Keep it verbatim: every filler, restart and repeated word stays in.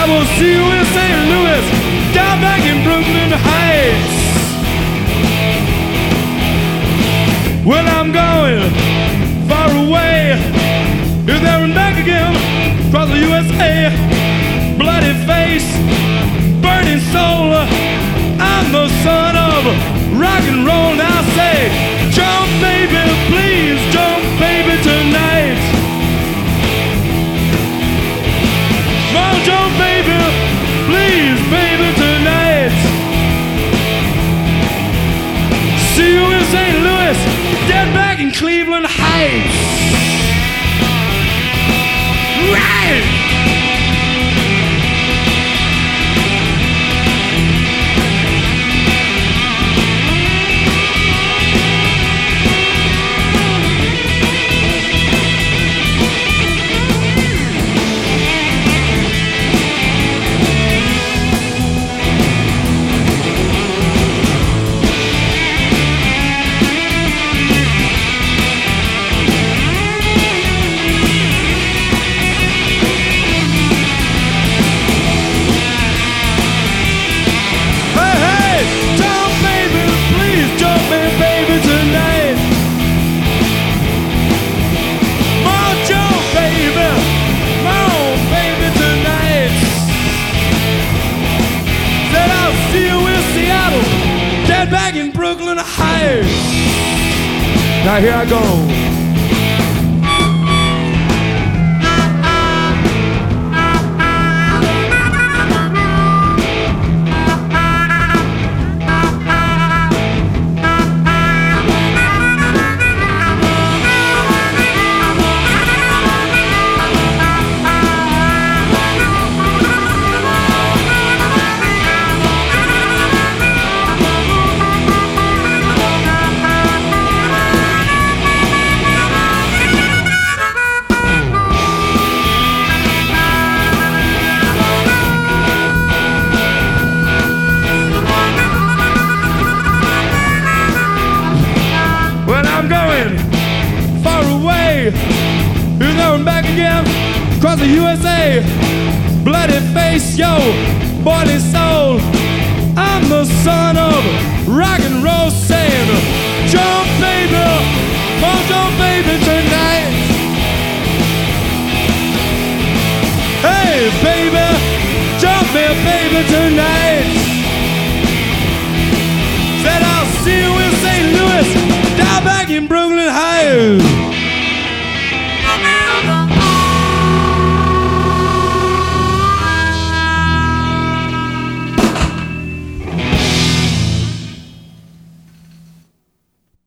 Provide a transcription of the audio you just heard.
will see you in Saint Louis, down back in Brooklyn Heights. Well, I'm going far away, here, there, and back again, across the U S A. Bloody face, burning soul, I'm the son of rock and roll. Now say, jump baby, please, jump baby tonight. Come on, jump baby, please, baby tonight. See you in Saint Louis, dead back in Cleveland Heights. Right! Back in Brooklyn Heights. Now here I go. Here, there, and back again, across the U S A. Bloody face, yo, boiling soul. I'm the son of rock and roll, saying, jump baby, oh jump baby tonight. Hey baby, jump me baby tonight. Said I'll see you in Saint Louis, down back in Brooklyn Heights.